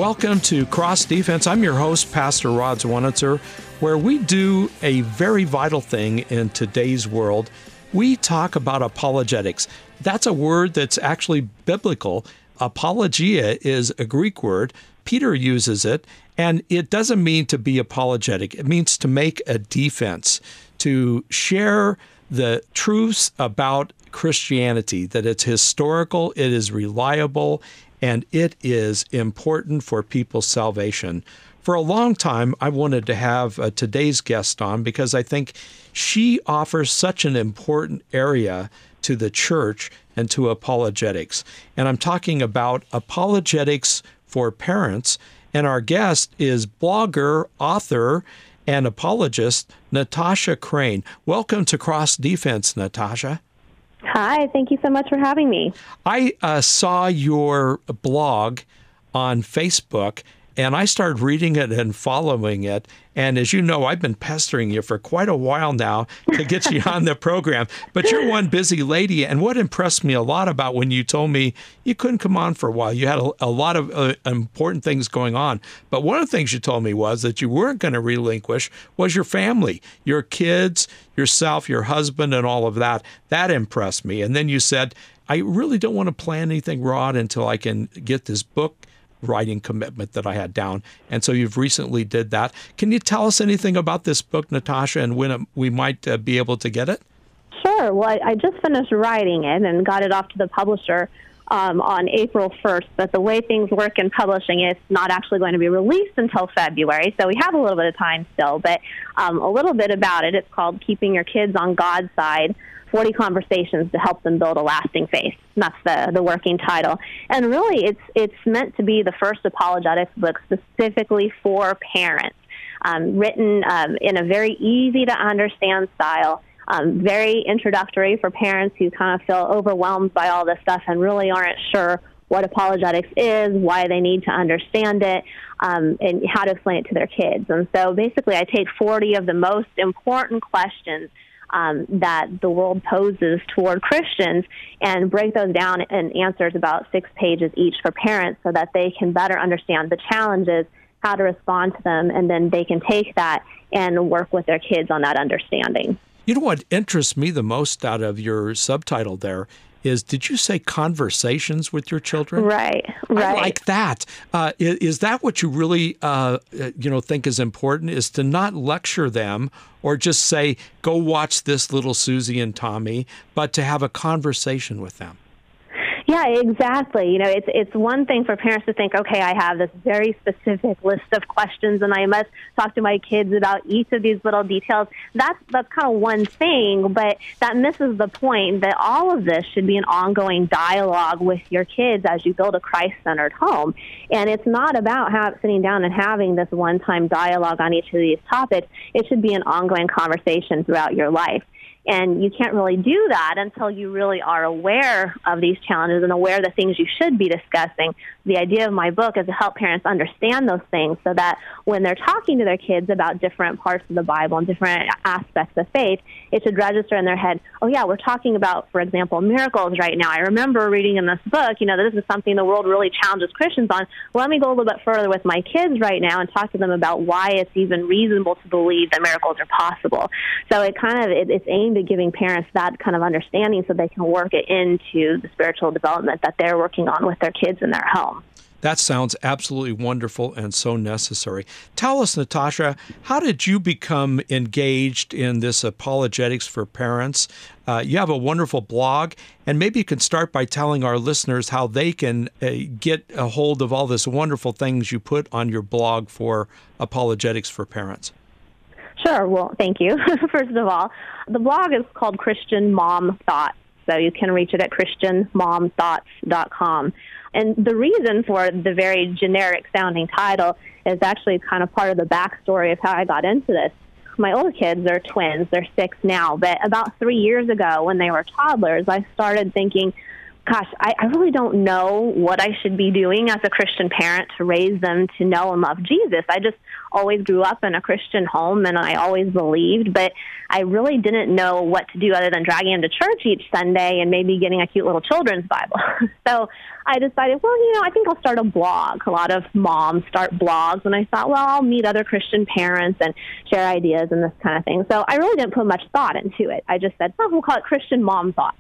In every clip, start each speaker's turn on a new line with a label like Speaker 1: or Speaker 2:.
Speaker 1: welcome to Cross Defense. I'm your host, Pastor Rod Zwanitzer, where we do a very vital thing in today's world. We talk about apologetics. That's a word that's actually biblical. Apologia is a Greek word. Peter uses it, and it doesn't mean to be apologetic. It means to make a defense, to share the truths about Christianity, that it's historical, it is reliable, and it is important for people's salvation. For a long time, I wanted to have today's guest on because I think she offers such an important area to the church and to apologetics. And I'm talking about apologetics for parents. And our guest is blogger, author, and apologist, Natasha Crain. Welcome to Cross Defense, Natasha.
Speaker 2: Hi, thank you so much for having me.
Speaker 1: I saw your blog on Facebook, and I started reading it and following it. And as you know, I've been pestering you for quite a while now to get you on the program. But you're one busy lady. And what impressed me a lot about when you told me you couldn't come on for a while, you had a lot of important things going on. But one of the things you told me was that you weren't going to relinquish was your family, your kids, yourself, your husband, and all of that. That impressed me. And then you said, I really don't want to plan anything, Rod, until I can get this book writing commitment that I had down. And so you've recently did that. Can you tell us anything about this book, Natasha, and when we might be able to get it?
Speaker 2: Sure. Well, I just finished writing it and got it off to the publisher on April 1st. But the way things work in publishing, it's not actually going to be released until February. So we have a little bit of time still. But a little bit about it. It's called Keeping Your Kids on God's Side, 40 Conversations to Help Them Build a Lasting Faith. That's the working title. And really, it's meant to be the first apologetics book specifically for parents, written in a very easy-to-understand style, very introductory for parents who kind of feel overwhelmed by all this stuff and really aren't sure what apologetics is, why they need to understand it, and how to explain it to their kids. And so basically, I take 40 of the most important questions that the world poses toward Christians and break those down in answers about 6 pages each for parents so that they can better understand the challenges, how to respond to them, and then they can take that and work with their kids on that understanding.
Speaker 1: You know what interests me the most out of your subtitle there is, did you say conversations with your children?
Speaker 2: Right.
Speaker 1: I like that. Is that what you really, think is important, is to not lecture them or just say, go watch this little Susie and Tommy, but to have a conversation with them?
Speaker 2: Yeah, exactly. It's one thing for parents to think, okay, I have this very specific list of questions and I must talk to my kids about each of these little details. That's kind of one thing, but that misses the point that all of this should be an ongoing dialogue with your kids as you build a Christ-centered home. And it's not about sitting down and having this one-time dialogue on each of these topics. It should be an ongoing conversation throughout your life. And you can't really do that until you really are aware of these challenges and aware of the things you should be discussing. The idea of my book is to help parents understand those things so that when they're talking to their kids about different parts of the Bible and different aspects of faith, it should register in their head, oh yeah, we're talking about, for example, miracles right now. I remember reading in this book, that this is something the world really challenges Christians on. Well, let me go a little bit further with my kids right now and talk to them about why it's even reasonable to believe that miracles are possible. So it's aimed at giving parents that kind of understanding so they can work it into the spiritual development that they're working on with their kids in their home.
Speaker 1: That sounds absolutely wonderful and so necessary. Tell us, Natasha, how did you become engaged in this apologetics for parents? You have a wonderful blog, and maybe you can start by telling our listeners how they can get a hold of all this wonderful things you put on your blog for apologetics for parents.
Speaker 2: Sure. Well, thank you. First of all, the blog is called Christian Mom Thoughts, so you can reach it at christianmomthoughts.com. And the reason for the very generic-sounding title is actually kind of part of the backstory of how I got into this. My older kids are twins. They're 6 now. But about 3 years ago, when they were toddlers, I started thinking, gosh, I really don't know what I should be doing as a Christian parent to raise them to know and love Jesus. I just always grew up in a Christian home, and I always believed, but I really didn't know what to do other than dragging them to church each Sunday and maybe getting a cute little children's Bible. So I decided, well, I think I'll start a blog. A lot of moms start blogs, and I thought, well, I'll meet other Christian parents and share ideas and this kind of thing. So I really didn't put much thought into it. I just said, we'll call it Christian Mom Thoughts.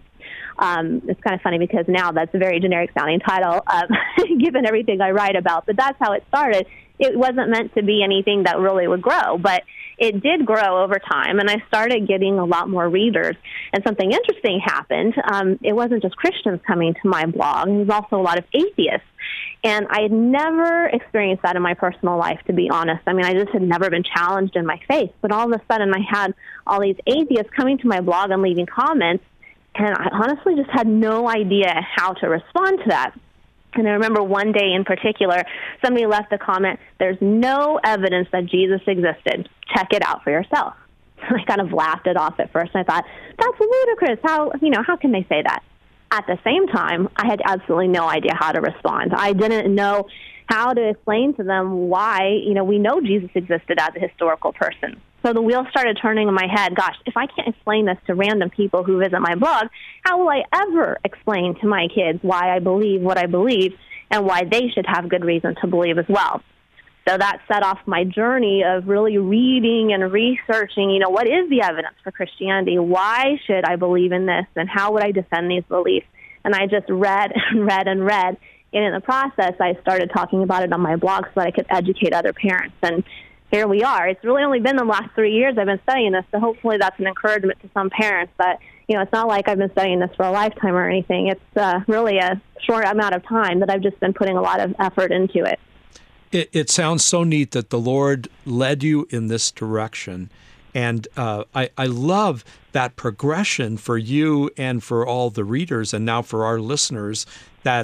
Speaker 2: It's kind of funny because now that's a very generic sounding title, given everything I write about, but that's how it started. It wasn't meant to be anything that really would grow, but it did grow over time, and I started getting a lot more readers, and something interesting happened. It wasn't just Christians coming to my blog. There was also a lot of atheists, and I had never experienced that in my personal life, to be honest. I mean, I just had never been challenged in my faith, but all of a sudden I had all these atheists coming to my blog and leaving comments, and I honestly just had no idea how to respond to that. And I remember one day in particular, somebody left a comment, "There's no evidence that Jesus existed. Check it out for yourself." I kind of laughed it off at first, and I thought, that's ludicrous. How can they say that? At the same time, I had absolutely no idea how to respond. I didn't know how to explain to them why, we know Jesus existed as a historical person. So the wheels started turning in my head. Gosh, if I can't explain this to random people who visit my blog, how will I ever explain to my kids why I believe what I believe and why they should have good reason to believe as well? So that set off my journey of really reading and researching, what is the evidence for Christianity? Why should I believe in this? And how would I defend these beliefs? And I just read and read and read. And in the process, I started talking about it on my blog so that I could educate other parents. And here we are. It's really only been the last 3 years I've been studying this, so hopefully that's an encouragement to some parents that, it's not like I've been studying this for a lifetime or anything. It's really a short amount of time that I've just been putting a lot of effort into it.
Speaker 1: It sounds so neat that the Lord led you in this direction. And I love that progression for you and for all the readers and now for our listeners that,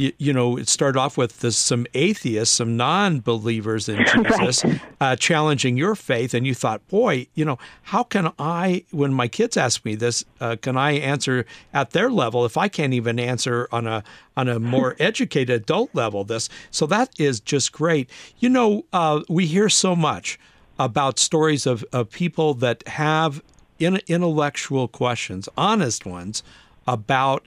Speaker 1: it started off with some atheists, some non-believers in Jesus, right. Challenging your faith. And you thought, boy, how can I, when my kids ask me this, can I answer at their level if I can't even answer on a more educated adult level this? So that is just great. We hear so much about stories of people that have intellectual questions, honest ones, about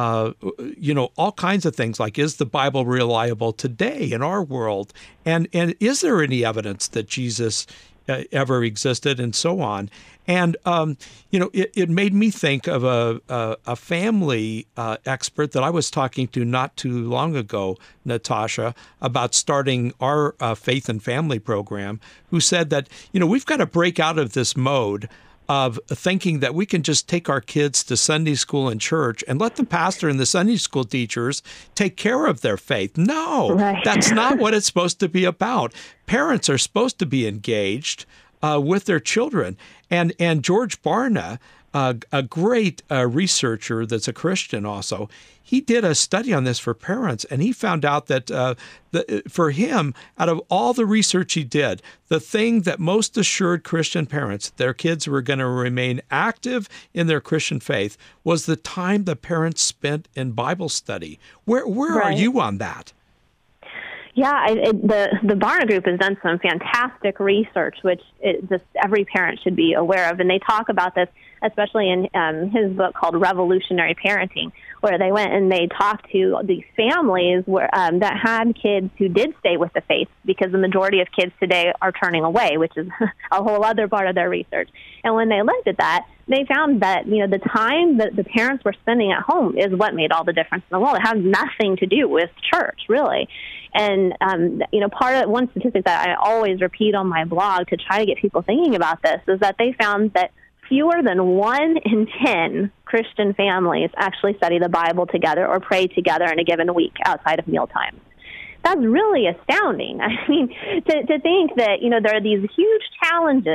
Speaker 1: all kinds of things like, is the Bible reliable today in our world? And is there any evidence that Jesus ever existed and so on? And, it made me think of a family expert that I was talking to not too long ago, Natasha, about starting our faith and family program, who said that, we've got to break out of this mode of thinking that we can just take our kids to Sunday school and church and let the pastor and the Sunday school teachers take care of their faith. No, right. That's not what it's supposed to be about. Parents are supposed to be engaged with their children. And George Barna, a great researcher that's a Christian also, he did a study on this for parents, and he found out that for him, out of all the research he did, the thing that most assured Christian parents their kids were going to remain active in their Christian faith was the time the parents spent in Bible study. Where right. are you on that?
Speaker 2: Yeah, the Barna Group has done some fantastic research, which just every parent should be aware of. And they talk about this, especially in his book called Revolutionary Parenting, where they went and they talked to these families that had kids who did stay with the faith, because the majority of kids today are turning away, which is a whole other part of their research. And when they looked at that, they found that, the time that the parents were spending at home is what made all the difference in the world. It has nothing to do with church, really. And, one statistic that I always repeat on my blog to try to get people thinking about this is that they found that fewer than 1 in 10 Christian families actually study the Bible together or pray together in a given week outside of mealtimes. That's really astounding. I mean, to think that, there are these huge challenges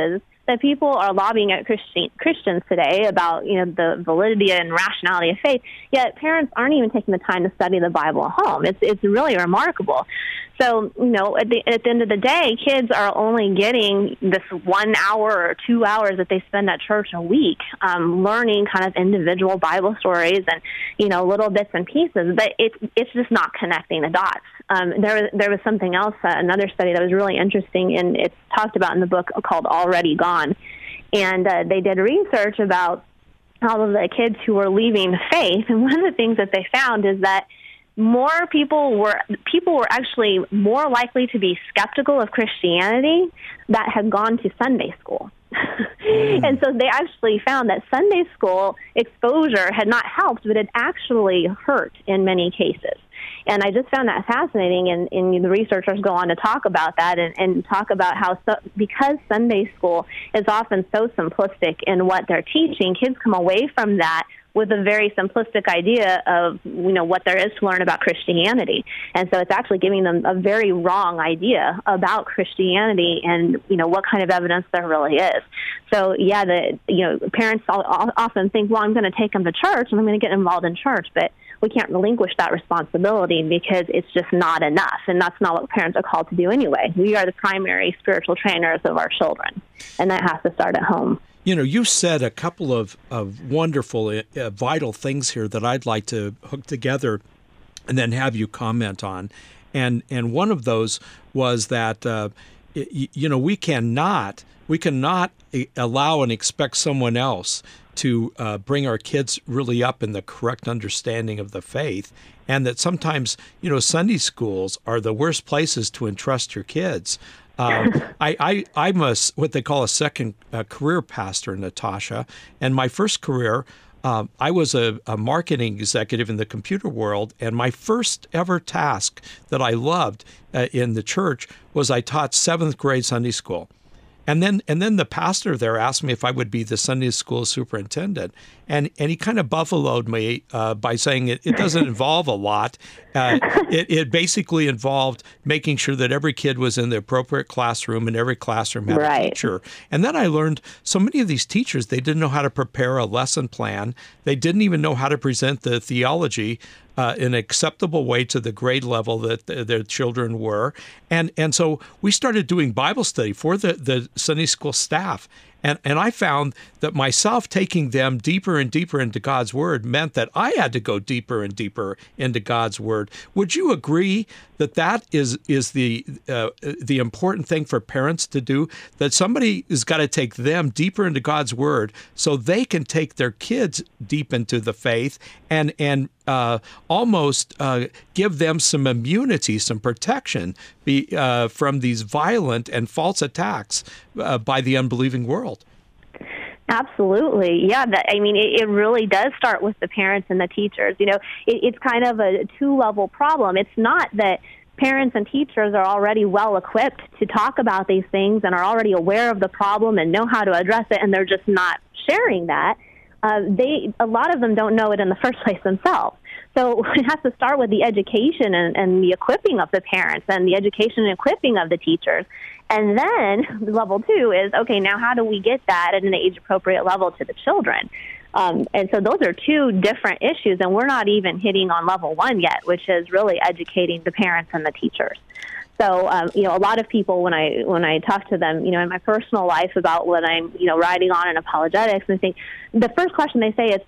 Speaker 2: that people are lobbying at Christians today about, the validity and rationality of faith, yet parents aren't even taking the time to study the Bible at home. It's really remarkable. So, at the end of the day, kids are only getting this 1 hour or 2 hours that they spend at church a week, learning kind of individual Bible stories and, little bits and pieces, but it's just not connecting the dots. There was something else, another study that was really interesting, and it's talked about in the book called Already Gone. And they did research about all of the kids who were leaving faith. And one of the things that they found is that more people were actually more likely to be skeptical of Christianity that had gone to Sunday school. And so they actually found that Sunday school exposure had not helped, but it actually hurt in many cases. And I just found that fascinating, and the researchers go on to talk about that and talk about how, because Sunday school is often so simplistic in what they're teaching, kids come away from that with a very simplistic idea of, what there is to learn about Christianity. And so it's actually giving them a very wrong idea about Christianity and, what kind of evidence there really is. So, parents often think, well, I'm going to take them to church and I'm going to get involved in church, but we can't relinquish that responsibility because it's just not enough, and that's not what parents are called to do anyway. We are the primary spiritual trainers of our children, and that has to start at home.
Speaker 1: You said a couple of wonderful, vital things here that I'd like to hook together and then have you comment on. And one of those was that, we cannot allow and expect someone else to bring our kids really up in the correct understanding of the faith, and that sometimes, Sunday schools are the worst places to entrust your kids. I'm what they call a second career pastor, Natasha, and my first career, I was a marketing executive in the computer world, and my first ever task that I loved in the church was I taught 7th grade Sunday school. And then the pastor there asked me if I would be the Sunday school superintendent. And he kind of buffaloed me by saying it doesn't involve a lot. It basically involved making sure that every kid was in the appropriate classroom and every classroom had a teacher. And then I learned so many of these teachers, they didn't know how to prepare a lesson plan. They didn't even know how to present the theology in an acceptable way to the grade level that their children were. And so we started doing Bible study for the Sunday school staff. And I found that myself taking them deeper and deeper into God's Word meant that I had to go deeper and deeper into God's Word. Would you agree that is the important thing for parents to do? That somebody has got to take them deeper into God's Word so they can take their kids deep into the faith and almost give them some immunity, some protection from these violent and false attacks by the unbelieving world.
Speaker 2: Absolutely. Yeah. It really does start with the parents and the teachers. It's kind of a two-level problem. It's not that parents and teachers are already well equipped to talk about these things and are already aware of the problem and know how to address it, and they're just not sharing that. A lot of them don't know it in the first place themselves. So it has to start with the education and the equipping of the parents and the education and equipping of the teachers. And then level 2 is, okay, now how do we get that at an age-appropriate level to the children? And so those are two different issues, and we're not even hitting on level 1 yet, which is really educating the parents and the teachers. So, a lot of people, when I talk to them, in my personal life about what I'm, writing on in apologetics, and think the first question they say is,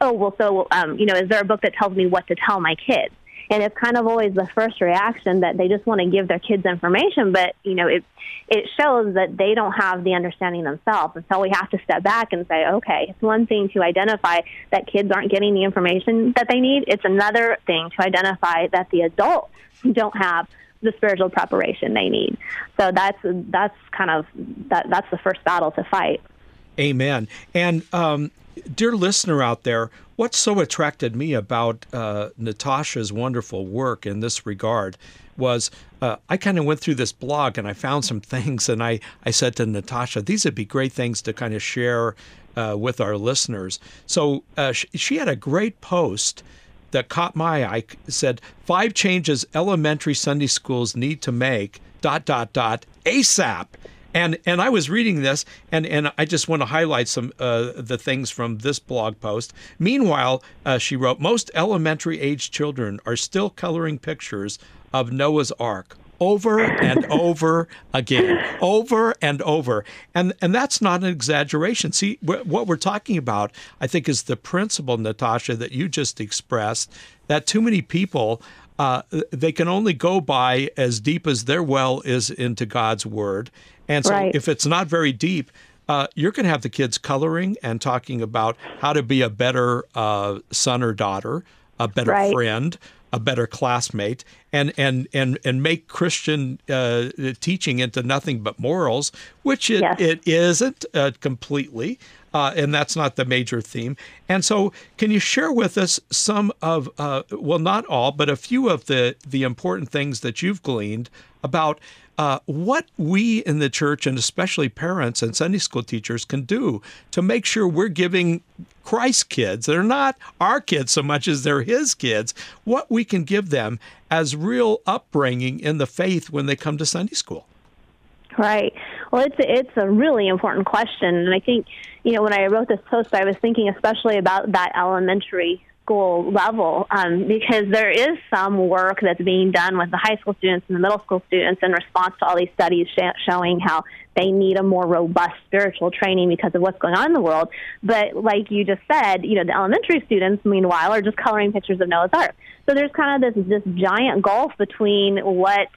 Speaker 2: is there a book that tells me what to tell my kids? And it's kind of always the first reaction that they just want to give their kids information, but, it shows that they don't have the understanding themselves. And so we have to step back and say, okay, it's one thing to identify that kids aren't getting the information that they need. It's another thing to identify that the adults don't have the spiritual preparation they need. So that's kind of that's the first battle to fight.
Speaker 1: Amen. And dear listener out there, what so attracted me about Natasha's wonderful work in this regard was I kind of went through this blog and I found some things, and I said to Natasha, these would be great things to kind of share with our listeners. So she had a great post that caught my eye. Said 5 changes elementary Sunday schools need to make ... ASAP. And I was reading this, and I just want to highlight some the things from this blog post. Meanwhile, she wrote, most elementary age children are still coloring pictures of Noah's Ark over and over again, over and over. And that's not an exaggeration. See, what we're talking about, I think, is the principle, Natasha, that you just expressed, that too many people, they can only go by as deep as their well is into God's Word. And so if it's not very deep, you're going to have the kids coloring and talking about how to be a better son or daughter, a better friend, a better classmate, and make Christian teaching into nothing but morals, which it isn't completely, and that's not the major theme. And so can you share with us some of, well, not all, but a few of the important things that you've gleaned about what we in the church, and especially parents and Sunday school teachers, can do to make sure we're giving Christ's kids, they're not our kids so much as they're his kids, what we can give them as real upbringing in the faith when they come to Sunday school.
Speaker 2: Right. Well, it's a really important question. And I think, when I wrote this post, I was thinking especially about that elementary school level, because there is some work that's being done with the high school students and the middle school students in response to all these studies showing how they need a more robust spiritual training because of what's going on in the world. But like you just said, the elementary students, meanwhile, are just coloring pictures of Noah's Ark. So there's kind of this giant gulf between what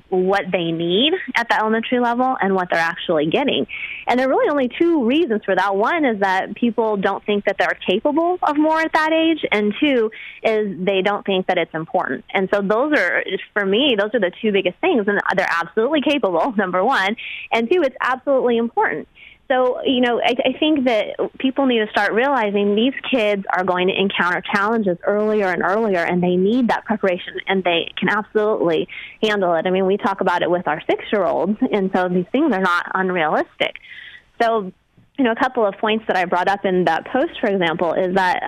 Speaker 2: they need at the elementary level and what they're actually getting. And there are really only two reasons for that. One is that people don't think that they're capable of more at that age, and two is they don't think that it's important. And so those are, for me, those are the two biggest things. And they're absolutely capable, number one, and two, it's absolutely important. So, I think that people need to start realizing these kids are going to encounter challenges earlier and earlier, and they need that preparation, and they can absolutely handle it. I mean, we talk about it with our 6-year-olds, and so these things are not unrealistic. So, a couple of points that I brought up in that post, for example, is that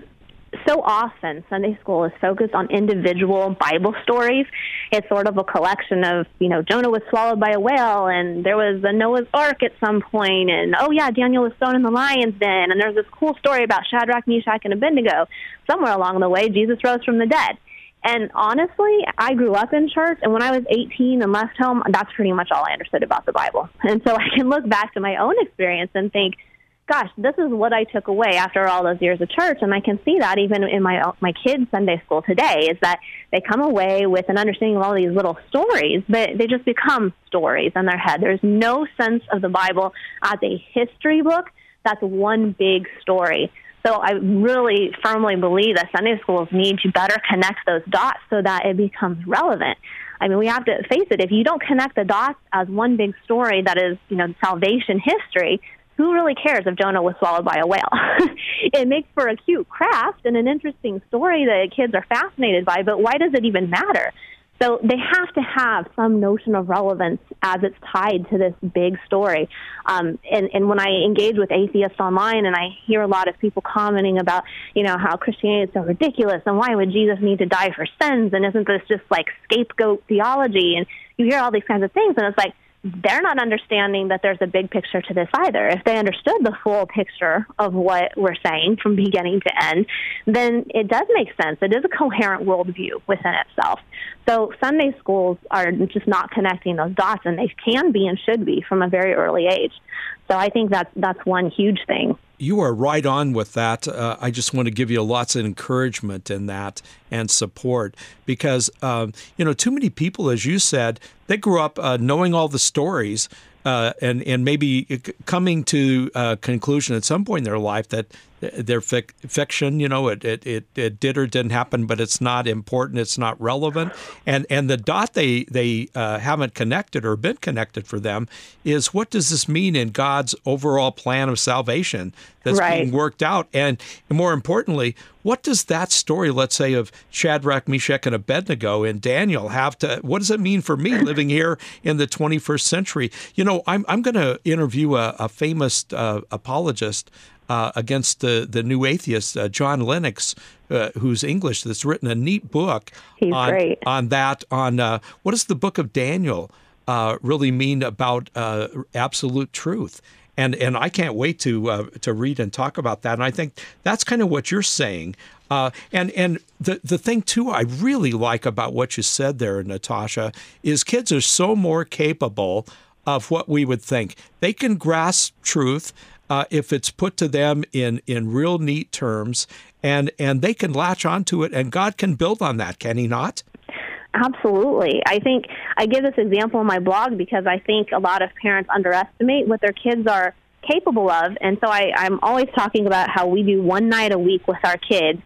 Speaker 2: so often Sunday school is focused on individual Bible stories. It's sort of a collection of, Jonah was swallowed by a whale, and there was a Noah's Ark at some point, and Daniel was thrown in the lion's den, and there's this cool story about Shadrach, Meshach, and Abednego. Somewhere along the way, Jesus rose from the dead. And honestly, I grew up in church, and when I was 18 and left home, that's pretty much all I understood about the Bible. And so I can look back to my own experience and think, gosh, this is what I took away after all those years of church, and I can see that even in my kids' Sunday school today, is that they come away with an understanding of all these little stories, but they just become stories in their head. There's no sense of the Bible as a history book. That's one big story. So I really firmly believe that Sunday schools need to better connect those dots so that it becomes relevant. I mean, we have to face it. If you don't connect the dots as one big story that is, salvation history, who really cares if Jonah was swallowed by a whale? It makes for a cute craft and an interesting story that kids are fascinated by, but why does it even matter? So they have to have some notion of relevance as it's tied to this big story. And when I engage with atheists online, and I hear a lot of people commenting about, how Christianity is so ridiculous, and why would Jesus need to die for sins, and isn't this just like scapegoat theology? And you hear all these kinds of things, and it's like, they're not understanding that there's a big picture to this either. If they understood the full picture of what we're saying from beginning to end, then it does make sense. It is a coherent worldview within itself. So Sunday schools are just not connecting those dots, and they can be and should be from a very early age. So I think that's one huge thing.
Speaker 1: You are right on with that. I just want to give you lots of encouragement in that and support because, too many people, as you said, they grew up knowing all the stories and maybe coming to a conclusion at some point in their life that they're fiction, it did or didn't happen, but it's not important, it's not relevant. And the dot they haven't connected or been connected for them is, what does this mean in God's overall plan of salvation that's being worked out? And more importantly, what does that story, let's say, of Shadrach, Meshach, and Abednego in Daniel what does it mean for me living here in the 21st century? I'm going to interview a famous apologist against the new atheist, John Lennox, who's English, that's written a neat book on what is the book of Daniel really mean about absolute truth. And I can't wait to read and talk about that. And I think that's kind of what you're saying. And the thing, too, I really like about what you said there, Natasha, is kids are so more capable of what we would think. They can grasp truth if it's put to them in real neat terms, and they can latch onto it, and God can build on that, can he not?
Speaker 2: Absolutely. I think I give this example in my blog because I think a lot of parents underestimate what their kids are capable of. And so I'm always talking about how we do one night a week with our kids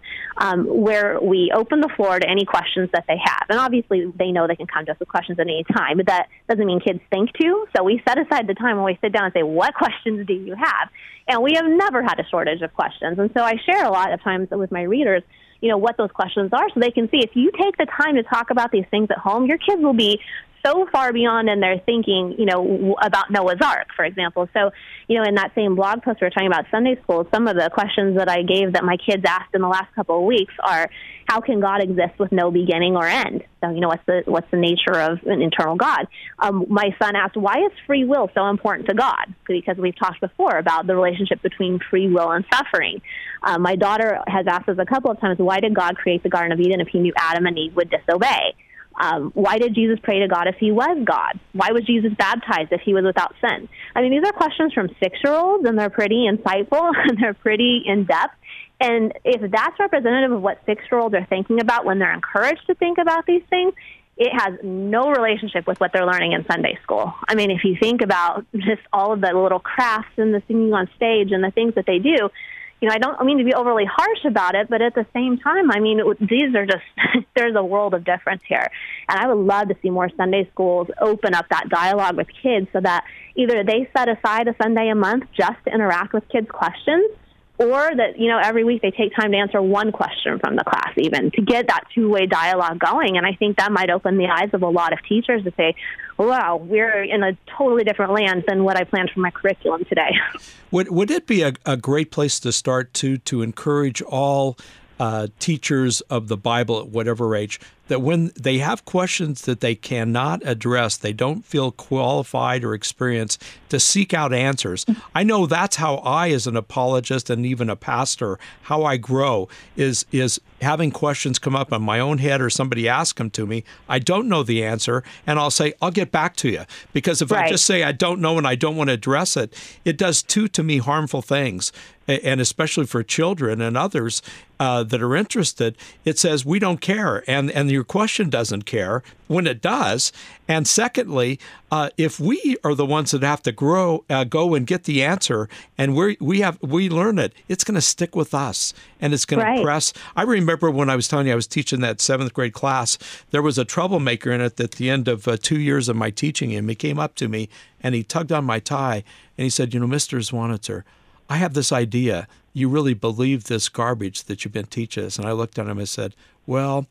Speaker 2: where we open the floor to any questions that they have. And obviously they know they can come to us with questions at any time, but that doesn't mean kids think to. So we set aside the time when we sit down and say, what questions do you have? And we have never had a shortage of questions. And so I share a lot of times with my readers, what those questions are so they can see if you take the time to talk about these things at home, your kids will be so far beyond in their thinking, about Noah's Ark, for example. So, in that same blog post we were talking about Sunday school, some of the questions that I gave that my kids asked in the last couple of weeks are, how can God exist with no beginning or end? So, what's the nature of an eternal God? My son asked, why is free will so important to God? Because we've talked before about the relationship between free will and suffering. My daughter has asked us a couple of times, why did God create the Garden of Eden if he knew Adam and Eve would disobey? Why did Jesus pray to God if he was God? Why was Jesus baptized if he was without sin? I mean, these are questions from 6-year-olds, and they're pretty insightful, and they're pretty in-depth. And if that's representative of what 6-year-olds are thinking about when they're encouraged to think about these things, it has no relationship with what they're learning in Sunday school. I mean, if you think about just all of the little crafts and the singing on stage and the things that they do, I don't mean to be overly harsh about it, but at the same time, I mean, these are just, there's a world of difference here. And I would love to see more Sunday schools open up that dialogue with kids so that either they set aside a Sunday a month just to interact with kids' questions, or that, every week they take time to answer one question from the class even, to get that two-way dialogue going. And I think that might open the eyes of a lot of teachers to say, wow, we're in a totally different land than what I planned for my curriculum today.
Speaker 1: Would it be a great place to start to encourage all teachers of the Bible at whatever age, that when they have questions that they cannot address, they don't feel qualified or experienced to seek out answers. I know that's how I, as an apologist and even a pastor, how I grow is having questions come up in my own head or somebody ask them to me. I don't know the answer, and I'll say, I'll get back to you. Because if I just say I don't know and I don't want to address it, it does to me, harmful things. And especially for children and others that are interested, it says we don't care, and your question doesn't care when it does. And secondly, if we are the ones that have to go and get the answer, and we learn it, it's going to stick with us, and it's going to impress. I remember when I was telling you I was teaching that 7th grade class, there was a troublemaker in it at the end of 2 years of my teaching him. He came up to me and he tugged on my tie and he said, Mr. Zwanitzer, I have this idea. You really believe this garbage that you've been teaching us? And I looked at him and said, well,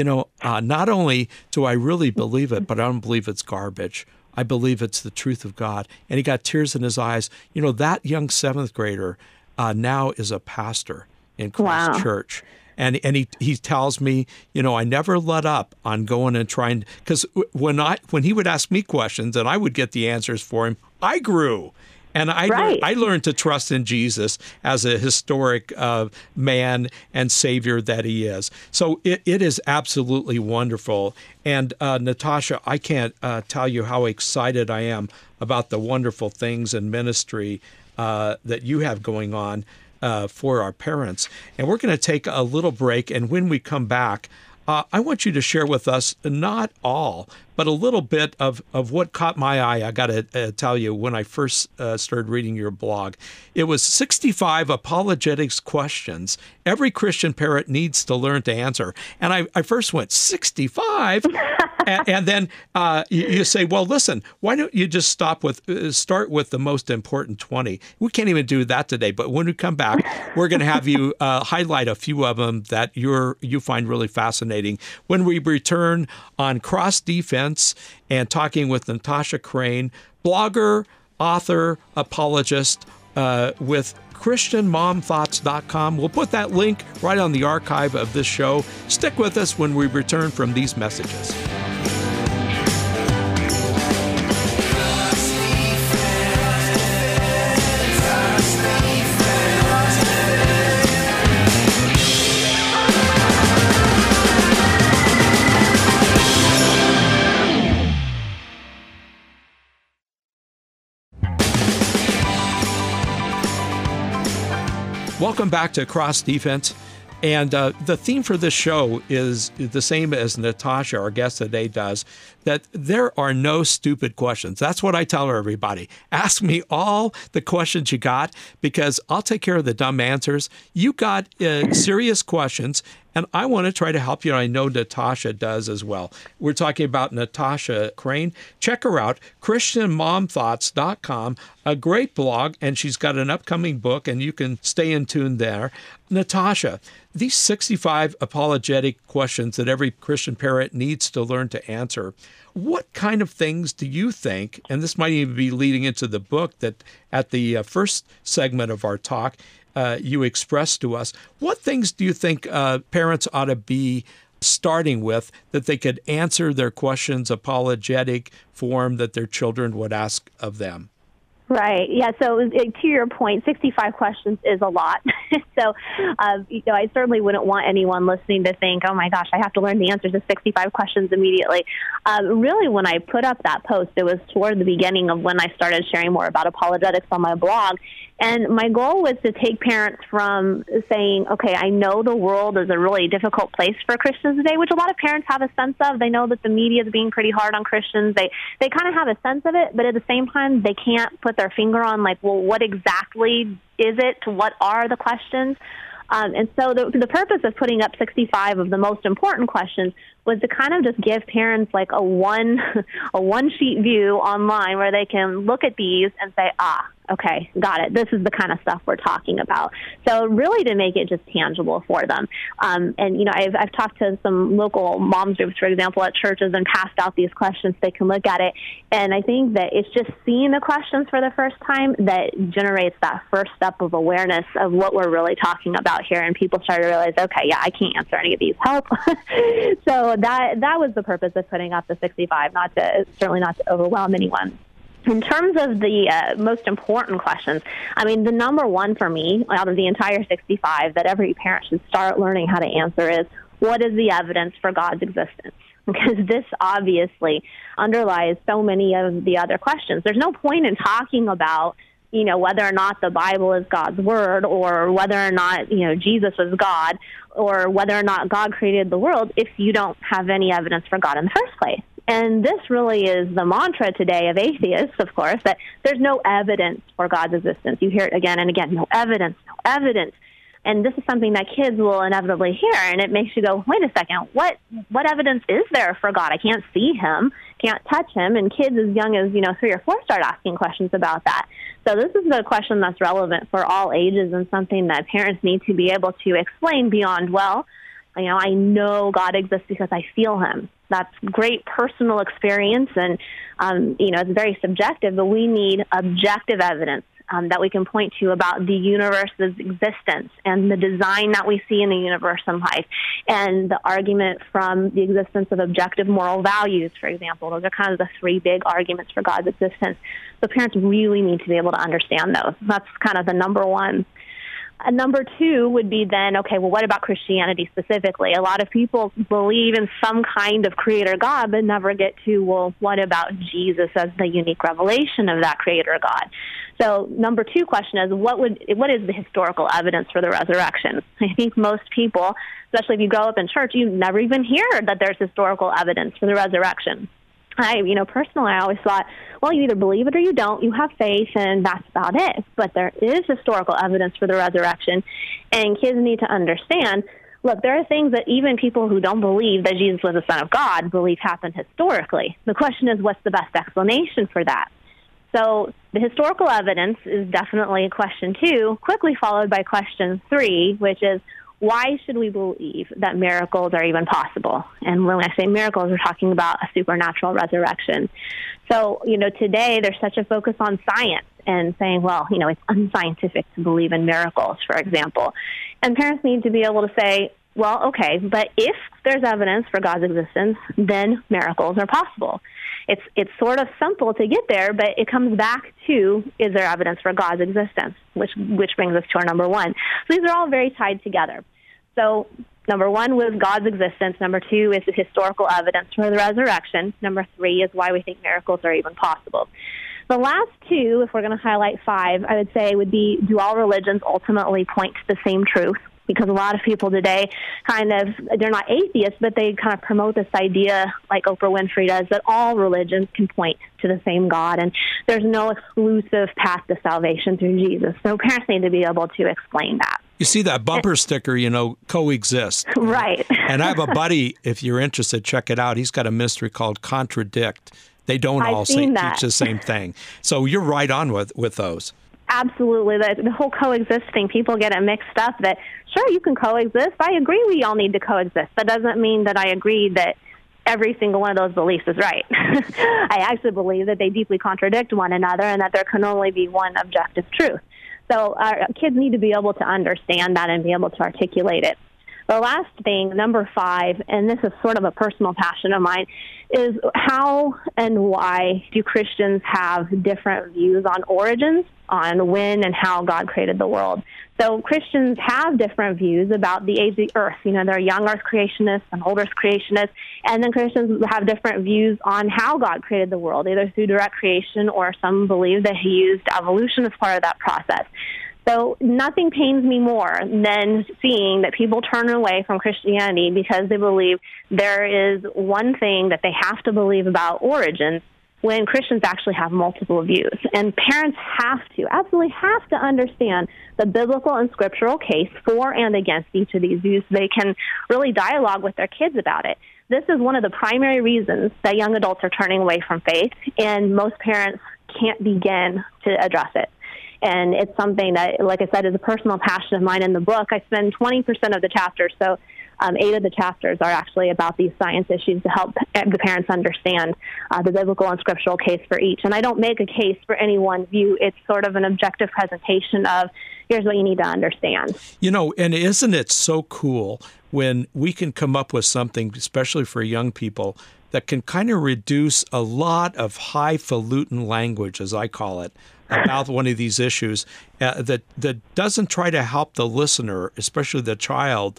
Speaker 1: not only do I really believe it, but I don't believe it's garbage. I believe it's the truth of God. And he got tears in his eyes. That young 7th grader now is a pastor in Christ Church. And he tells me, I never let up on going and trying, because when he would ask me questions and I would get the answers for him, I grew. And I learned to trust in Jesus as a historic man and Savior that he is. So it is absolutely wonderful. And Natasha, I can't tell you how excited I am about the wonderful things in ministry that you have going on for our parents. And we're going to take a little break. And when we come back, I want you to share with us, not all, but a little bit of what caught my eye. I got to tell you, when I first started reading your blog, it was 65 apologetics questions every Christian parent needs to learn to answer. And I first went, 65? and then you say, well, listen, why don't you just start with the most important 20? We can't even do that today, but when we come back, we're going to have you highlight a few of them that you find really fascinating. When we return on Cross Defense and talking with Natasha Crain, blogger, author, apologist, with ChristianMomThoughts.com. We'll put that link right on the archive of this show. Stick with us when we return from these messages. Welcome back to Cross Defense. And the theme for this show is the same as Natasha, our guest today, does, that there are no stupid questions. That's what I tell everybody. Ask me all the questions you got, because I'll take care of the dumb answers. You got serious questions, and I want to try to help you, and I know Natasha does as well. We're talking about Natasha Crain. Check her out, ChristianMomThoughts.com, a great blog, and she's got an upcoming book, and you can stay in tune there. Natasha, these 65 apologetic questions that every Christian parent needs to learn to answer, what kind of things do you think, and this might even be leading into the book that at the first segment of our talk, you expressed to us, what things do you think parents ought to be starting with that they could answer their questions apologetic form that their children would ask of them?
Speaker 2: Right. Yeah. So to your point, 65 questions is a lot. So, I certainly wouldn't want anyone listening to think, oh my gosh, I have to learn the answers to 65 questions immediately. Really, when I put up that post, it was toward the beginning of when I started sharing more about apologetics on my blog. And my goal was to take parents from saying, okay, I know the world is a really difficult place for Christians today, which a lot of parents have a sense of. They know that the media is being pretty hard on Christians. They kind of have a sense of it, but at the same time, they can't put their finger on, like, well, what exactly is it? What are the questions? And so the purpose of putting up 65 of the most important questions was to kind of just give parents like a one sheet view online where they can look at these and say, okay, got it. This is the kind of stuff we're talking about. So really to make it just tangible for them. And, I've talked to some local moms groups, for example, at churches and passed out these questions so they can look at it. And I think that it's just seeing the questions for the first time that generates that first step of awareness of what we're really talking about here. And people start to realize, okay, yeah, I can't answer any of these. Help. So that was the purpose of putting up the 65, certainly not to overwhelm anyone. In terms of the most important questions, the number one for me out of the entire 65 that every parent should start learning how to answer is, what is the evidence for God's existence? Because this obviously underlies so many of the other questions. There's no point in talking about, whether or not the Bible is God's word, or whether or not, Jesus was God, or whether or not God created the world if you don't have any evidence for God in the first place. And this really is the mantra today of atheists, of course, that there's no evidence for God's existence. You hear it again and again, no evidence, no evidence. And this is something that kids will inevitably hear, and it makes you go, wait a second, what evidence is there for God? I can't see him, can't touch him. And kids as young as, 3 or 4 start asking questions about that. So this is a question that's relevant for all ages and something that parents need to be able to explain beyond, well, I know God exists because I feel him. That's great personal experience, and, it's very subjective, but we need objective evidence that we can point to about the universe's existence and the design that we see in the universe and life, and the argument from the existence of objective moral values, for example. Those are kind of the 3 big arguments for God's existence. So parents really need to be able to understand those. That's kind of the number one. Number 2 would be then, okay, well, what about Christianity specifically? A lot of people believe in some kind of creator God, but never get to, well, what about Jesus as the unique revelation of that creator God? So number 2 question is, what is the historical evidence for the resurrection? I think most people, especially if you grow up in church, you never even hear that there's historical evidence for the resurrection. Personally, I always thought, well, you either believe it or you don't. You have faith, and that's about it. But there is historical evidence for the resurrection, and kids need to understand, look, there are things that even people who don't believe that Jesus was the Son of God believe happened historically. The question is, what's the best explanation for that? So the historical evidence is definitely question 2, quickly followed by question 3, which is, why should we believe that miracles are even possible? And when I say miracles, we're talking about a supernatural resurrection. So, today there's such a focus on science and saying, well, it's unscientific to believe in miracles, for example. And parents need to be able to say, well, okay, but if there's evidence for God's existence, then miracles are possible. It's sort of simple to get there, but it comes back to, is there evidence for God's existence, which brings us to our number 1. So these are all very tied together. So number 1 was God's existence. Number 2 is the historical evidence for the resurrection. Number 3 is why we think miracles are even possible. The last two, if we're going to highlight five, I would say would be, do all religions ultimately point to the same truth? Because a lot of people today they're not atheists, but they kind of promote this idea, like Oprah Winfrey does, that all religions can point to the same God, and there's no exclusive path to salvation through Jesus. So parents need to be able to explain that.
Speaker 1: You see that bumper sticker, coexist.
Speaker 2: Right.
Speaker 1: And I have a buddy, if you're interested, check it out. He's got a ministry called Contradict. They don't all teach the same thing. So you're right on with those.
Speaker 2: Absolutely. The whole coexist thing, people get it mixed up that, sure, you can coexist. I agree we all need to coexist. That doesn't mean that I agree that every single one of those beliefs is right. I actually believe that they deeply contradict one another and that there can only be one objective truth. So our kids need to be able to understand that and be able to articulate it. The last thing, number 5, and this is sort of a personal passion of mine, is how and why do Christians have different views on origins, on when and how God created the world? So Christians have different views about the age of the earth. There are young earth creationists and old earth creationists, and then Christians have different views on how God created the world, either through direct creation or some believe that he used evolution as part of that process. So nothing pains me more than seeing that people turn away from Christianity because they believe there is one thing that they have to believe about origins when Christians actually have multiple views. And parents absolutely have to understand the biblical and scriptural case for and against each of these views so they can really dialogue with their kids about it. This is one of the primary reasons that young adults are turning away from faith, and most parents can't begin to address it. And it's something that, like I said, is a personal passion of mine in the book. I spend 20% of the chapters, so 8 of the chapters are actually about these science issues to help the parents understand the biblical and scriptural case for each. And I don't make a case for any one view. It's sort of an objective presentation of, here's what you need to understand.
Speaker 1: And isn't it so cool when we can come up with something, especially for young people, that can kind of reduce a lot of highfalutin language, as I call it, about one of these issues that doesn't try to help the listener, especially the child,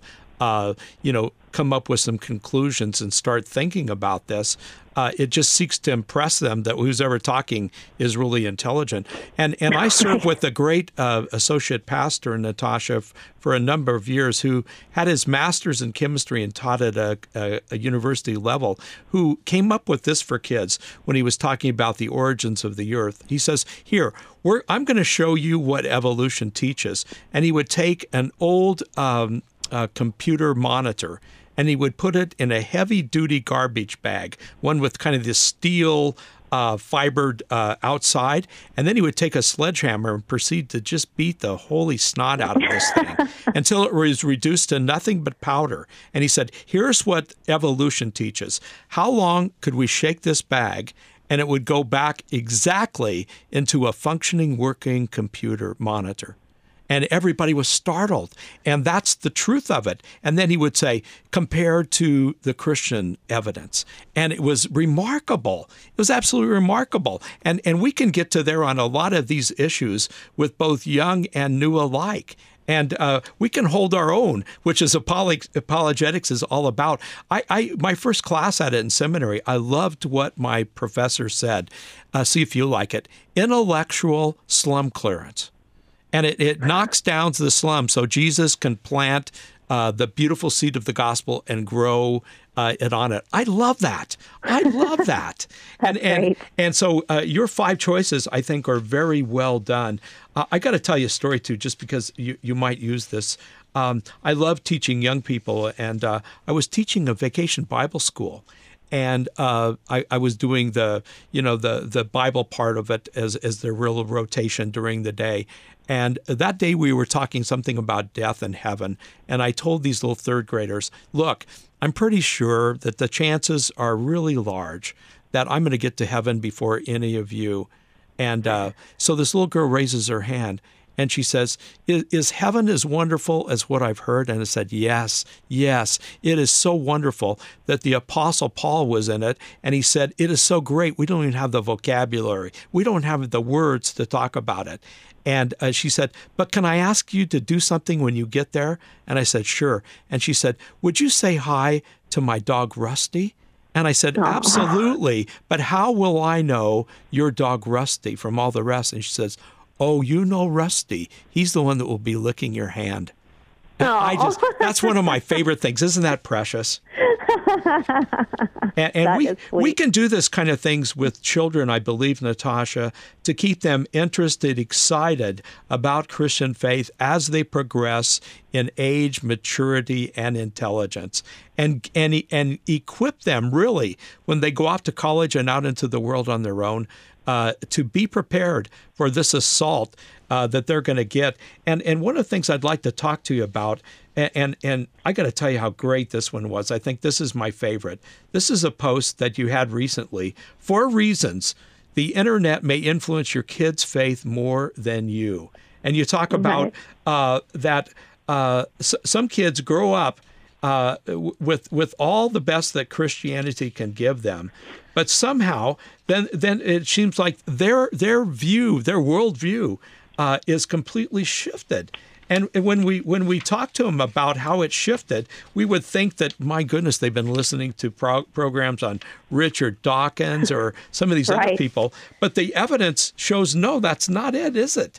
Speaker 1: come up with some conclusions and start thinking about this. It just seeks to impress them that who's ever talking is really intelligent. And I served with a great associate pastor, Natasha, for a number of years, who had his master's in chemistry and taught at a university level, who came up with this for kids when he was talking about the origins of the earth. He says, here, I'm going to show you what evolution teaches. And he would take an old computer monitor, and he would put it in a heavy-duty garbage bag, one with kind of this steel fibered outside, and then he would take a sledgehammer and proceed to just beat the holy snot out of this thing until it was reduced to nothing but powder. And he said, here's what evolution teaches. How long could we shake this bag and it would go back exactly into a functioning, working computer monitor? And everybody was startled. And that's the truth of it. And then he would say, compared to the Christian evidence. And it was remarkable. It was absolutely remarkable. And we can get to there on a lot of these issues with both young and new alike. And we can hold our own, which is apologetics is all about. My first class at it in seminary, I loved what my professor said. See if you like it. Intellectual slum clearance. And it knocks down the slum so Jesus can plant the beautiful seed of the gospel and grow it on it. I love that. I love that. and so your 5 choices, I think, are very well done. I got to tell you a story, too, just because you might use this. I love teaching young people, and I was teaching a vacation Bible school. And I was doing the Bible part of it as the real rotation during the day. And that day we were talking something about death and heaven. And I told these little 3rd graders, look, I'm pretty sure that the chances are really large that I'm going to get to heaven before any of you. And so this little girl raises her hand. And she says, is heaven as wonderful as what I've heard? And I said, yes. It is so wonderful that the Apostle Paul was in it. And he said, it is so great. We don't even have the vocabulary. We don't have the words to talk about it. And she said, but can I ask you to do something when you get there? And I said, sure. And she said, would you say hi to my dog, Rusty? And I said, absolutely. But how will I know your dog Rusty from all the rest? And she says, oh, you know Rusty. He's the one that will be licking your hand. And that's one of my favorite things. Isn't that precious? And we can do this kind of things with children, I believe, Natasha, to keep them interested, excited about Christian faith as they progress in age, maturity, and intelligence, and equip them really when they go off to college and out into the world on their own to be prepared for this assault that they're going to get. And one of the things I'd like to talk to you about, and I got to tell you how great this one was. I think this is my favorite. This is a post that you had recently. 4 reasons the internet may influence your kids' faith more than you. And you talk about that some kids grow up with all the best that Christianity can give them, but somehow then it seems like their worldview is completely shifted. And when we talk to them about how it shifted, we would think that, my goodness, they've been listening to programs on Richard Dawkins or some of these other people. But the evidence shows, no, that's not it, is it?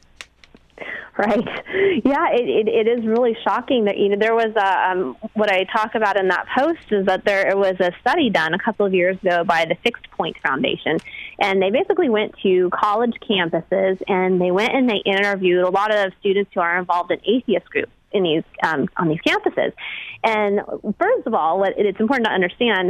Speaker 2: Right. Yeah, it is really shocking that, there was what I talk about in that post is that there was a study done a couple of years ago by the Fixed Point Foundation, and they basically went to college campuses and they went and they interviewed a lot of students who are involved in atheist groups in these on these campuses. And first of all, what it's important to understand,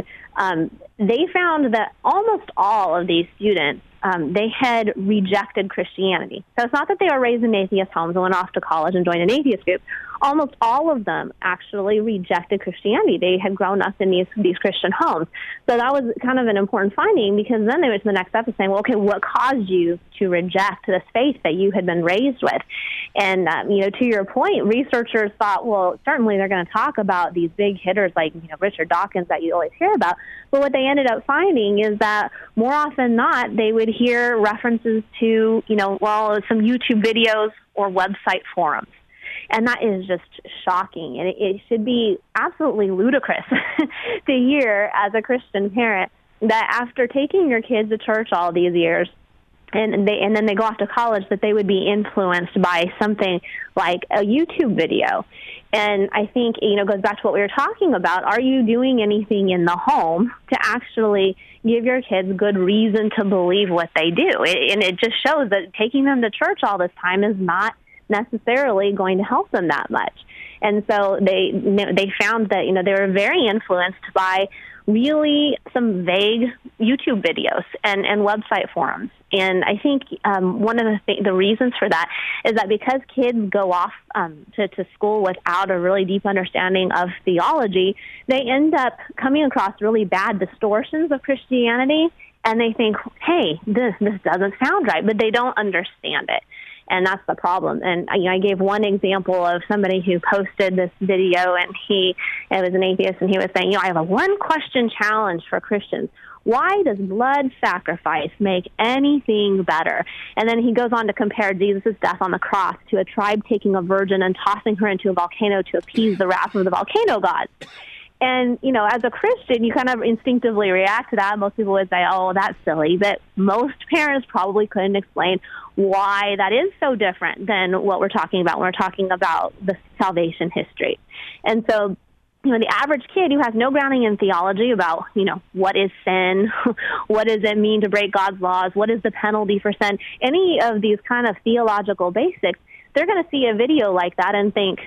Speaker 2: they found that almost all of these students they had rejected Christianity. So it's not that they were raised in atheist homes and went off to college and joined an atheist group. Almost all of them actually rejected Christianity. They had grown up in these Christian homes. So that was kind of an important finding, because then they went to the next step of saying, well, okay, what caused you to reject this faith that you had been raised with? And, to your point, researchers thought, well, certainly they're going to talk about these big hitters like, Richard Dawkins that you always hear about. But what they ended up finding is that more often than not, they would hear references to, some YouTube videos or website forums. And that is just shocking. And it should be absolutely ludicrous to hear as a Christian parent that after taking your kids to church all these years, and then they go off to college, that they would be influenced by something like a YouTube video. And I think, it goes back to what we were talking about. Are you doing anything in the home to actually give your kids good reason to believe what they do? And it just shows that taking them to church all this time is not necessarily going to help them that much. And so they found that, they were very influenced by really some vague YouTube videos and website forums. And I think one of the reasons for that is that because kids go off to school without a really deep understanding of theology, they end up coming across really bad distortions of Christianity, and they think, hey, this doesn't sound right, but they don't understand it. And that's the problem. And I gave one example of somebody who posted this video, and it was an atheist, and he was saying, I have a one-question challenge for Christians. Why does blood sacrifice make anything better? And then he goes on to compare Jesus' death on the cross to a tribe taking a virgin and tossing her into a volcano to appease the wrath of the volcano gods. And, as a Christian, you kind of instinctively react to that. Most people would say, oh, that's silly. But most parents probably couldn't explain why that is so different than what we're talking about when we're talking about the salvation history. And so, the average kid who has no grounding in theology about, what is sin, what does it mean to break God's laws, what is the penalty for sin, any of these kind of theological basics, they're going to see a video like that and think,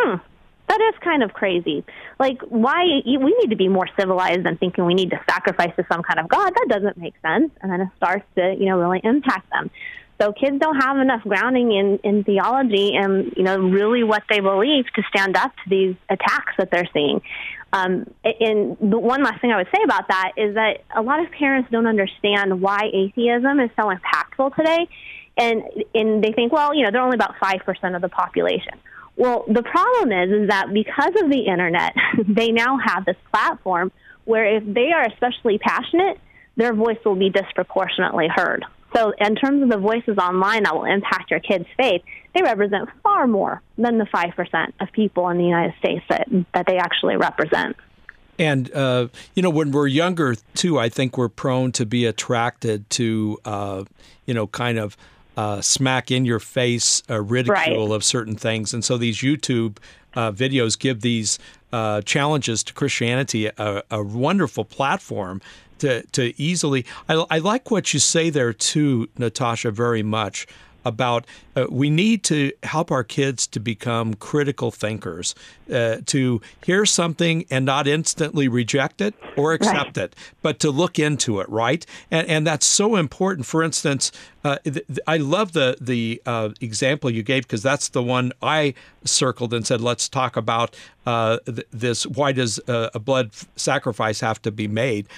Speaker 2: that is kind of crazy. Like, why we need to be more civilized than thinking we need to sacrifice to some kind of God. That doesn't make sense. And then it starts to, really impact them. So kids don't have enough grounding in theology and, really what they believe to stand up to these attacks that they're seeing. And the one last thing I would say about that is that a lot of parents don't understand why atheism is so impactful today. And they think, well, they're only about 5% of the population. Well, the problem is that because of the internet, they now have this platform where if they are especially passionate, their voice will be disproportionately heard. So in terms of the voices online that will impact your kids' faith, they represent far more than the 5% of people in the United States that they actually represent.
Speaker 1: And, when we're younger, too, I think we're prone to be attracted to, kind of smack in your face ridicule of certain things. And so these YouTube videos give these challenges to Christianity a wonderful platform to easily. I like what you say there, too, Natasha, very much about we need to help our kids to become critical thinkers, to hear something and not instantly reject it or accept it, but to look into it, right? And that's so important. For instance, I love the example you gave, because that's the one I circled and said, let's talk about this. Why does a blood sacrifice have to be made?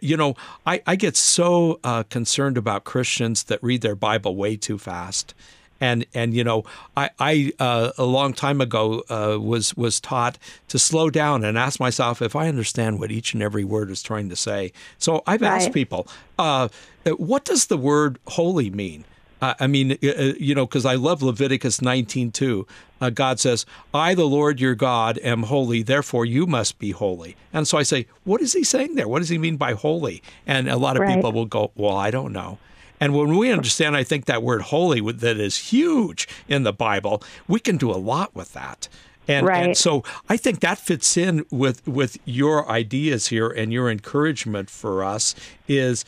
Speaker 1: I get so concerned about Christians that read their Bible way too fast. And I a long time ago was taught to slow down and ask myself if I understand what each and every word is trying to say. So I've asked people, what does the word holy mean? Because I love Leviticus 19:2. God says, I, the Lord your God, am holy, therefore you must be holy. And so I say, what is he saying there? What does he mean by holy? And a lot of people will go, well, I don't know. And when we understand, I think that word holy that is huge in the Bible, we can do a lot with that. And so I think that fits in with your ideas here, and your encouragement for us is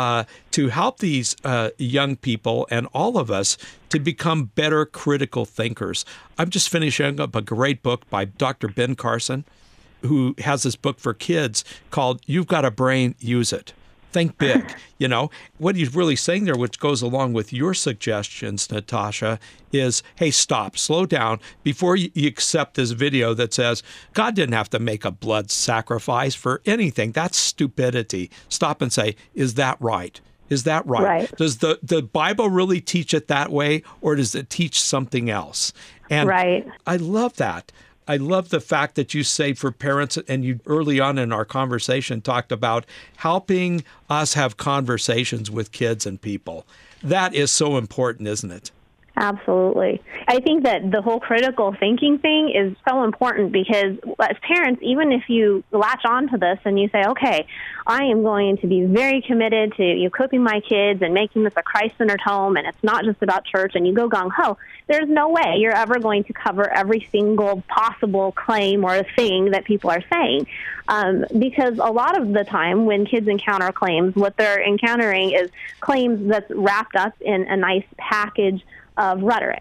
Speaker 1: to help these young people and all of us to become better critical thinkers. I'm just finishing up a great book by Dr. Ben Carson, who has this book for kids called You've Got a Brain, Use It. Think big. What he's really saying there, which goes along with your suggestions, Natasha, is, hey, stop, slow down before you accept this video that says God didn't have to make a blood sacrifice for anything. That's stupidity. Stop and say, is that right? Is that right? Does the Bible really teach it that way, or does it teach something else? And I love that. I love the fact that you say for parents, and you early on in our conversation talked about helping us have conversations with kids and people. That is so important, isn't it?
Speaker 2: Absolutely. I think that the whole critical thinking thing is so important, because as parents, even if you latch onto this and you say, okay, I am going to be very committed to equipping my kids and making this a Christ-centered home, and it's not just about church, and you go gung-ho, there's no way you're ever going to cover every single possible claim or thing that people are saying. Because a lot of the time when kids encounter claims, what they're encountering is claims that's wrapped up in a nice package of rhetoric.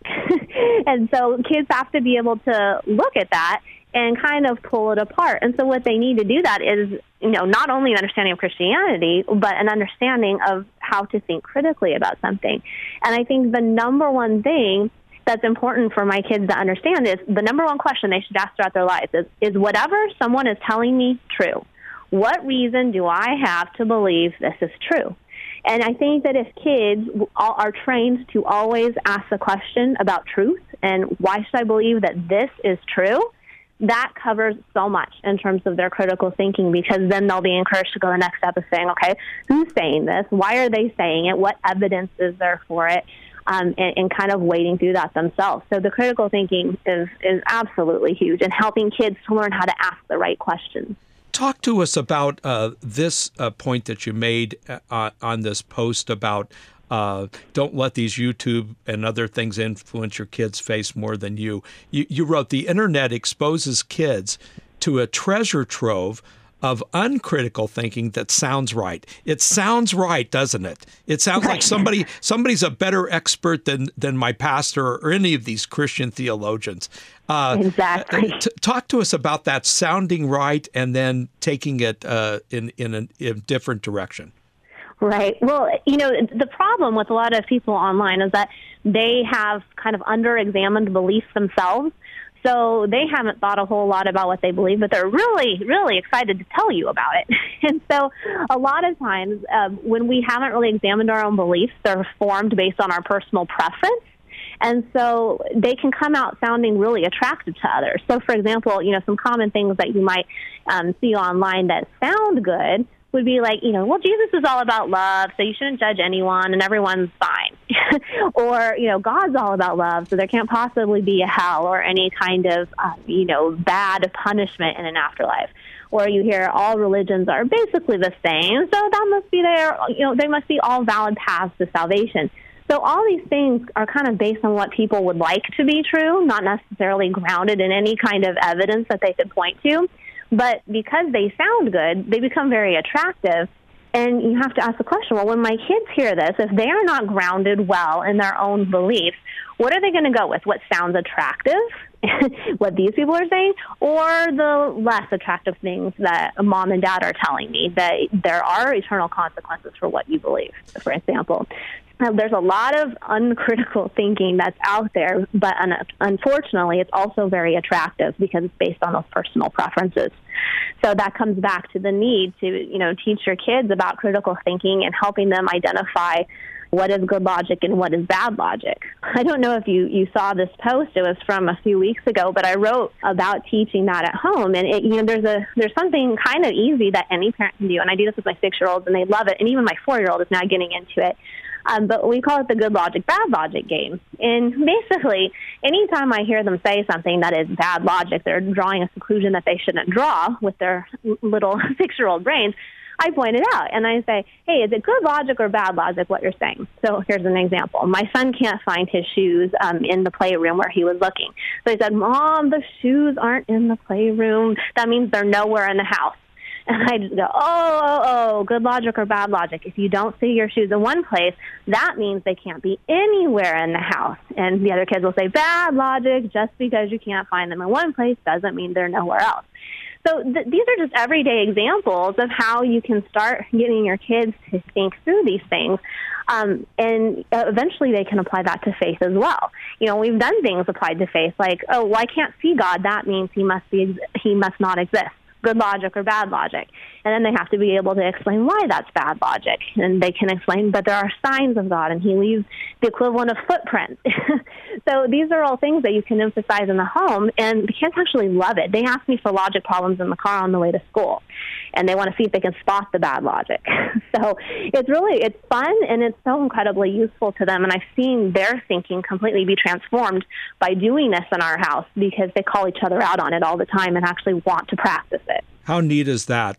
Speaker 2: And so kids have to be able to look at that and kind of pull it apart. And so what they need to do that is, not only an understanding of Christianity, but an understanding of how to think critically about something. And I think the number one thing that's important for my kids to understand is the number one question they should ask throughout their lives is whatever someone is telling me true? What reason do I have to believe this is true? And I think that if kids are trained to always ask the question about truth and why should I believe that this is true, that covers so much in terms of their critical thinking, because then they'll be encouraged to go the next step of saying, okay, who's saying this? Why are they saying it? What evidence is there for it? And kind of wading through that themselves. So the critical thinking is absolutely huge, and helping kids to learn how to ask the right questions.
Speaker 1: Talk to us about this point that you made on this post about don't let these YouTube and other things influence your kids' face more than you. You wrote, the internet exposes kids to a treasure trove of uncritical thinking that sounds right. It sounds right, doesn't it? It sounds like somebody's a better expert than my pastor or any of these Christian theologians.
Speaker 2: Exactly.
Speaker 1: Talk to us about that sounding right and then taking it in a different direction.
Speaker 2: Right. Well, the problem with a lot of people online is that they have kind of under-examined beliefs themselves. So they haven't thought a whole lot about what they believe, but they're really, really excited to tell you about it. And so a lot of times when we haven't really examined our own beliefs, they're formed based on our personal preference. And so they can come out sounding really attractive to others. So, for example, some common things that you might see online that sound good would be like, well, Jesus is all about love, so you shouldn't judge anyone and everyone's fine. Or, God's all about love, so there can't possibly be a hell or any kind of, bad punishment in an afterlife. or you hear all religions are basically the same, so that must be they must be all valid paths to salvation. So all these things are kind of based on what people would like to be true, not necessarily grounded in any kind of evidence that they could point to. But because they sound good, they become very attractive. And you have to ask the question, well, when my kids hear this, if they are not grounded well in their own beliefs, what are they going to go with? What sounds attractive, what these people are saying, or the less attractive things that mom and dad are telling me, that there are eternal consequences for what you believe, for example. There's a lot of uncritical thinking that's out there, but unfortunately, it's also very attractive because it's based on those personal preferences. So that comes back to the need to, teach your kids about critical thinking and helping them identify what is good logic and what is bad logic. I don't know if you saw this post. It was from a few weeks ago, but I wrote about teaching that at home. And there's something kind of easy that any parent can do. And I do this with my 6-year-olds, and they love it. And even my 4-year-old is now getting into it. But we call it the good logic, bad logic game. And basically, anytime I hear them say something that is bad logic, they're drawing a conclusion that they shouldn't draw with their little 6-year-old brains, I point it out. And I say, hey, is it good logic or bad logic what you're saying? So here's an example. My son can't find his shoes in the playroom where he was looking. So he said, Mom, the shoes aren't in the playroom. That means they're nowhere in the house. And I just go, good logic or bad logic. If you don't see your shoes in one place, that means they can't be anywhere in the house. And the other kids will say, bad logic, just because you can't find them in one place doesn't mean they're nowhere else. So these are just everyday examples of how you can start getting your kids to think through these things. And eventually they can apply that to faith as well. We've done things applied to faith, like, I can't see God. That means he must not exist. Good logic or bad logic. And then they have to be able to explain why that's bad logic. And they can explain, but there are signs of God, and he leaves the equivalent of footprints. So these are all things that you can emphasize in the home, and the kids actually love it. They ask me for logic problems in the car on the way to school, and they want to see if they can spot the bad logic. So it's fun, and it's so incredibly useful to them. And I've seen their thinking completely be transformed by doing this in our house, because they call each other out on it all the time and actually want to practice it.
Speaker 1: How neat is that?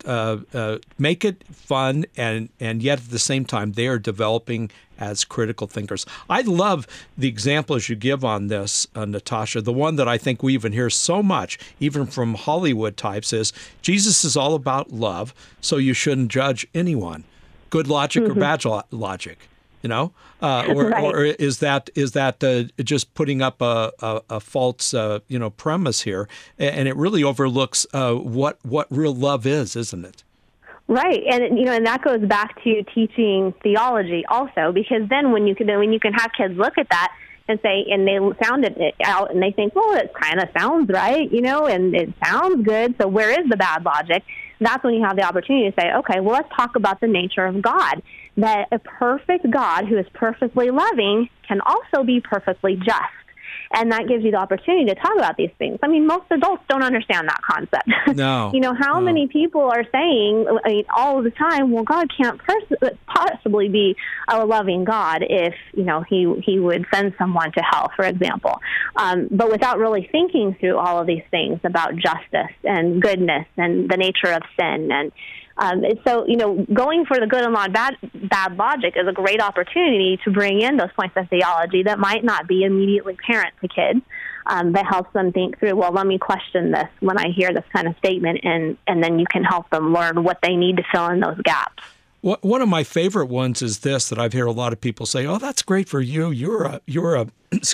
Speaker 1: Make it fun, and yet at the same time, they are developing as critical thinkers. I love the examples you give on this, Natasha. The one that I think we even hear so much, even from Hollywood types, is Jesus is all about love, so you shouldn't judge anyone. Good logic or bad logic? Or is that just putting up a false premise here, and it really overlooks what real love is, isn't it?
Speaker 2: Right, and that goes back to teaching theology also, because then when you can have kids look at that and say, and they sound it out, and they think, well, it kind of sounds right, and it sounds good. So where is the bad logic? That's when you have the opportunity to say, okay, well, let's talk about the nature of God. That a perfect God who is perfectly loving can also be perfectly just. And that gives you the opportunity to talk about these things. I mean, most adults don't understand that concept.
Speaker 1: No.
Speaker 2: How many people are saying all the time, well, God can't possibly be a loving God if, he would send someone to hell, for example. But without really thinking through all of these things about justice and goodness and the nature of sin. And so, going for the good and bad logic is a great opportunity to bring in those points of theology that might not be immediately apparent to kids, that helps them think through, well, let me question this when I hear this kind of statement, and then you can help them learn what they need to fill in those gaps.
Speaker 1: One of my favorite ones is this, that I've heard a lot of people say, oh, that's great for you. You're a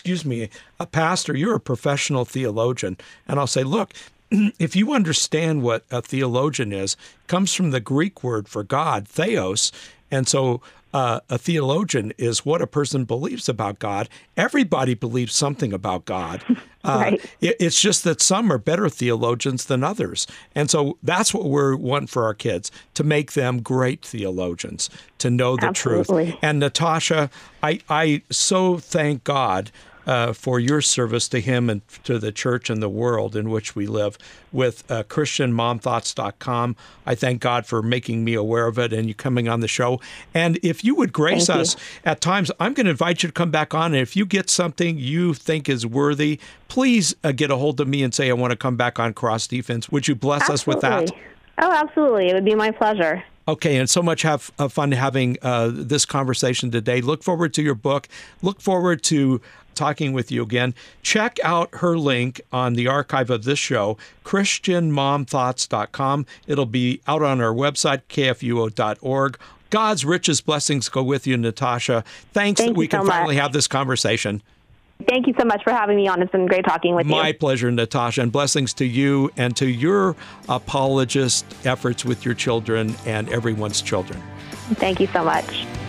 Speaker 1: a pastor. You're a professional theologian. And I'll say, look, if you understand what a theologian is, it comes from the Greek word for God, theos. And so a theologian is what a person believes about God. Everybody believes something about God.
Speaker 2: Right.
Speaker 1: It's just that some are better theologians than others. And so that's what we want for our kids, to make them great theologians, to know the
Speaker 2: Absolutely.
Speaker 1: truth. And Natasha, I so thank God for your service to him and to the church and the world in which we live with ChristianMomThoughts.com. I thank God for making me aware of it and you coming on the show. And if you would grace us at times, I'm going to invite you to come back on. And if you get something you think is worthy, please get a hold of me and say, I want to come back on Cross Defense. Would you bless us with that?
Speaker 2: Oh, absolutely. It would be my pleasure.
Speaker 1: Okay, and so much fun having this conversation today. Look forward to your book. Look forward to talking with you again. Check out her link on the archive of this show, ChristianMomThoughts.com. It'll be out on our website, kfuo.org. God's richest blessings go with you, Natasha. Thanks that we can finally have this conversation.
Speaker 2: Thank you so much for having me on. It's been great talking with you.
Speaker 1: My pleasure, Natasha, and blessings to you and to your apologist efforts with your children and everyone's children.
Speaker 2: Thank you so much.